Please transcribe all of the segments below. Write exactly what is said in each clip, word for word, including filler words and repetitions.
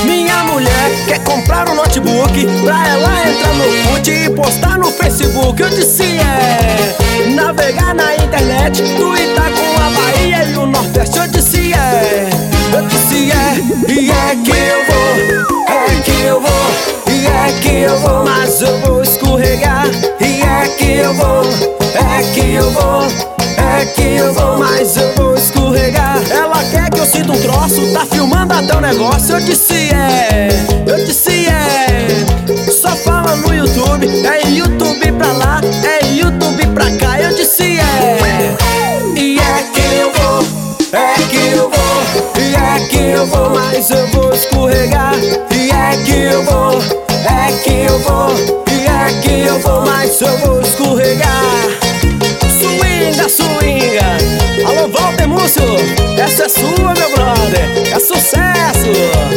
Minha mulher quer comprar um notebook pra ela entrar no fute e postar no Facebook. Eu disse é, navegar na internet, tuitar com a Bahia e o Nordeste. Eu disse é, eu disse é, e é que eu vou, é que eu vou, e é que eu vou, mas eu vou escorregar. E é que eu vou, é que eu vou, é que eu vou, mas eu vou escorregar. Ela quer que eu sinta um troço, tá filmando até o negócio. Eu disse é, eu disse é, só fala no YouTube, é YouTube pra lá, é YouTube pra cá. Eu disse é, e é que eu vou, é que eu vou, e é que eu vou, mas eu vou escorregar. E é que eu vou, é que eu vou, e é que eu vou, mas eu vou escorregar. Swinga, swinga, alô Walter Múcio, essa é sua, meu brother, é sucesso.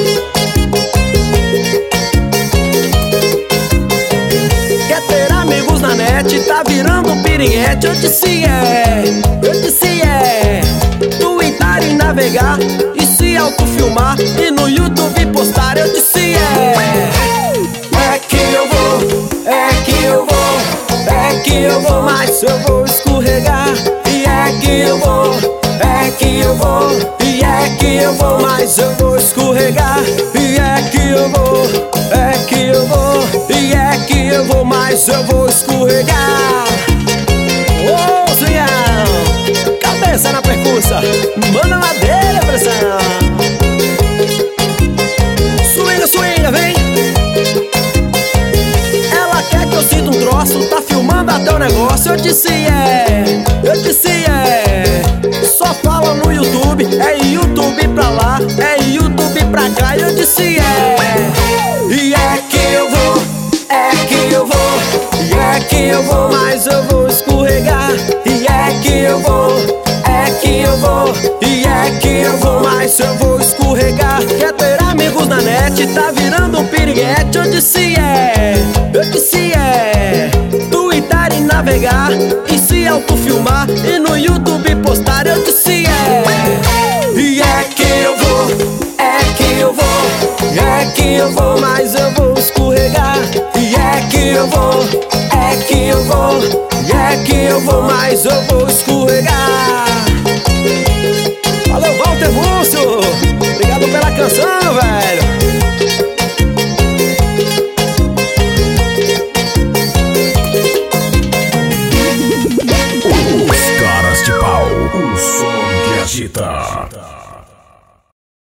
Quer ter amigos na net, tá virando um piriguete. Eu disse é, eu disse é, tuitar e navegar, e se autofilmar e no YouTube postar. Eu disse é, é que eu vou, é que eu vou, é que eu vou, mas eu vou escorregar. E é que eu vou, é que eu vou, e é que eu vou, mas eu vou escorregar. E é que eu vou, é que eu vou, e é que eu vou, mas eu vou escorregar. Ô, Zunhão, cabeça na percussa, manda madeira, pressão. Swinga, swinga, vem. Ela quer que eu sinta um troço, tá filmando até o negócio. Eu disse é, eu disse é, só fala no YouTube, é YouTube pra lá, é YouTube pra cá. Eu disse é, e é que eu vou, é que eu vou, e é que eu vou, mas eu vou escorregar. E é que eu vou, é que eu vou, e é que eu vou, mas eu vou escorregar. Quer ter amigos na net, tá virando um piriguete. Eu disse é, eu disse é, tuitar e navegar, e se autofilmar e no YouTube postar. Eu disse é, e é que eu vou, é que eu vou, é que eu vou, mas eu vou escorregar. E é que eu vou, é que eu vou, e é que eu vou, mas eu vou escorregar. Alô Walter Múcio, obrigado pela canção, velho.